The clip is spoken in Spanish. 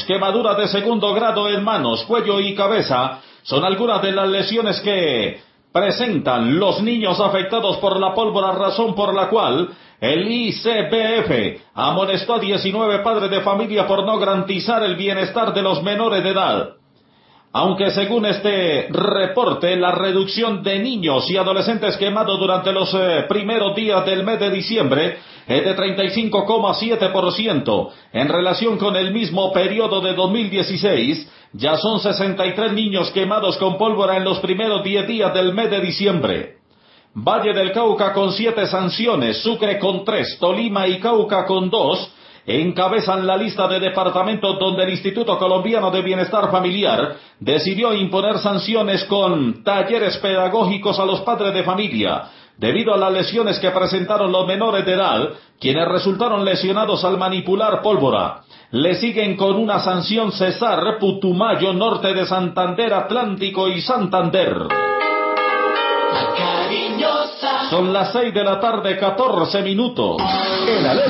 quemaduras de segundo grado en manos, cuello y cabeza son algunas de las lesiones que presentan los niños afectados por la pólvora, razón por la cual el ICBF amonestó a 19 padres de familia por no garantizar el bienestar de los menores de edad. Aunque según este reporte, la reducción de niños y adolescentes quemados durante los primeros días del mes de diciembre es de 35,7%. En relación con el mismo periodo de 2016, ya son 63 niños quemados con pólvora en los primeros 10 días del mes de diciembre. Valle del Cauca con 7 sanciones, Sucre con 3, Tolima y Cauca con 2, encabezan la lista de departamentos donde el Instituto Colombiano de Bienestar Familiar decidió imponer sanciones con talleres pedagógicos a los padres de familia, debido a las lesiones que presentaron los menores de edad, quienes resultaron lesionados al manipular pólvora. Le siguen con una sanción Cesar, Putumayo, norte de Santander, Atlántico y Santander. Son las 6 de la tarde, 14 minutos.